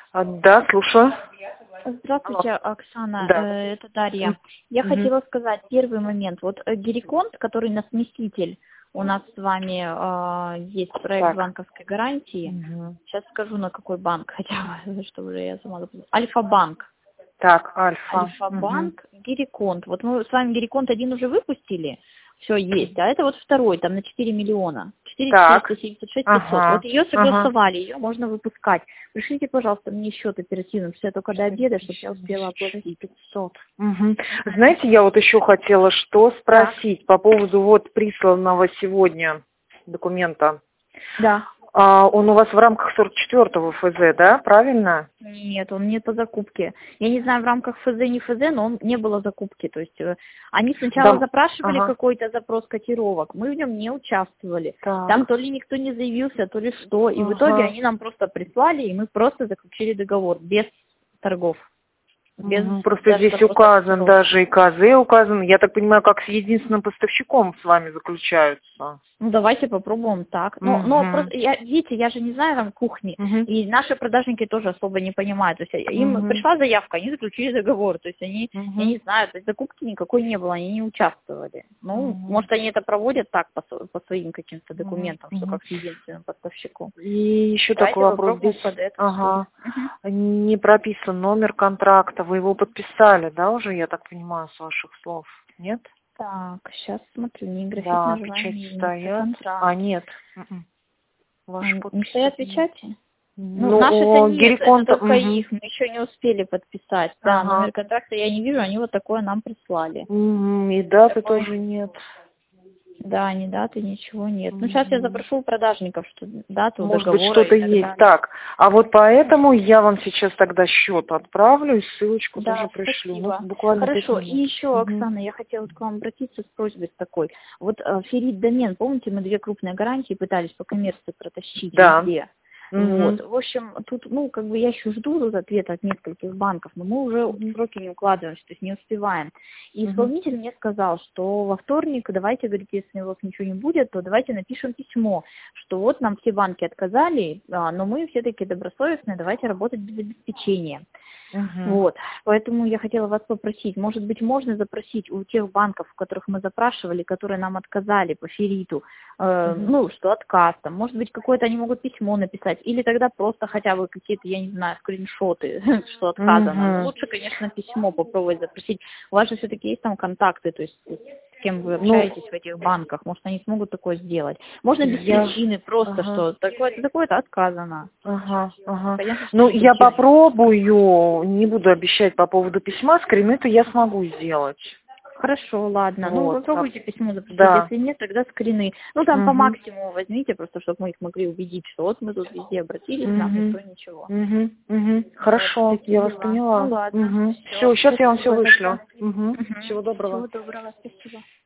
Да, слушаю. Здравствуйте, Оксана, Да. это Дарья. Я хотела сказать первый момент. Вот Гериконт, который на смеситель, у нас с вами есть проект Так. банковской гарантии. Сейчас скажу, на какой банк хотя бы, чтобы я сама запомнила. Альфа-банк. Так, Альфа. Альфа-банк, Гериконт. Вот мы с вами Гериконт один уже выпустили, все есть, а это вот второй, там на 4 миллиона. 4 Так. 476 500. Ага. Вот ее согласовали, ее можно выпускать. Пришлите, пожалуйста, мне счет оперативно, все только до обеда, чтобы я успела оплатить. 500. Знаете, я вот еще хотела что спросить по поводу вот присланного сегодня документа. Да. Он у вас в рамках 44-го ФЗ, да, правильно? Нет, он не по закупке. Я не знаю, в рамках ФЗ, не ФЗ, но он не было закупки. То есть они сначала запрашивали какой-то запрос котировок, мы в нем не участвовали. Так. Там то ли никто не заявился, то ли что. И в итоге они нам просто прислали, и мы просто заключили договор без торгов. Просто здесь указан даже и КЗ указан. Я так понимаю, как с единственным поставщиком с вами заключаются. Ну, давайте попробуем так. Но просто, видите, я же не знаю там кухни, и наши продажники тоже особо не понимают. То есть им пришла заявка, они заключили договор. То есть они, я не знаю, то есть закупки никакой не было, они не участвовали. Ну, может, они это проводят так по своим каким-то документам, что как с единственным поставщиком. И еще такой вопрос здесь. Не прописан номер контракта. Вы его подписали, да, уже, я так понимаю, с ваших слов? Нет? Так, сейчас смотрю, не графит да, название, печати стоят. Нет. Не стоят печати? Ну, наши-то нет, это только их, мы еще не успели подписать. Да, номер контракта я не вижу, они вот такое нам прислали. И даты тоже нет. Да, ни даты, ничего нет. Ну, сейчас я запрошу у продажников, что дату, может договора быть, что-то есть. Так, а вот поэтому я вам сейчас тогда счет отправлю и ссылочку тоже пришлю. Спасибо. Ну, буквально Хорошо, и еще, Оксана, я хотела к вам обратиться с просьбой такой. Вот Феррит домен, помните, мы 2 крупные гарантии пытались по коммерции протащить везде. Вот. В общем, тут, как бы я еще жду тут ответа от нескольких банков, но мы уже в сроки не укладываемся, то есть не успеваем. И исполнитель мне сказал, что во вторник, давайте, говорит, если у вас ничего не будет, то давайте напишем письмо, что вот нам все банки отказали, но мы все-таки добросовестные, давайте работать без обеспечения. Вот, поэтому я хотела вас попросить, может быть, можно запросить у тех банков, в которых мы запрашивали, которые нам отказали по Ферриту, что отказ, там, может быть, какое-то они могут письмо написать, или тогда просто хотя бы какие-то, я не знаю, скриншоты, что отказано. Лучше, конечно, письмо попробовать запросить. У вас же все-таки есть там контакты, то есть с кем вы общаетесь в этих банках, может, они смогут такое сделать. Можно без причины, просто что такое-то отказано. Понятно, ну, я попробую, не буду обещать по поводу письма, скрины-то я смогу сделать. Хорошо, ладно. Вот. Ну, попробуйте письмо запустить. Если нет, тогда скрины. Ну, там по максимуму возьмите, просто чтобы мы их могли убедить, что вот мы тут везде обратились, нам никто ничего. Хорошо, вот, я вас поняла. Ну, ладно. Все, сейчас я вам все вышлю. Всего доброго. Всего доброго, спасибо.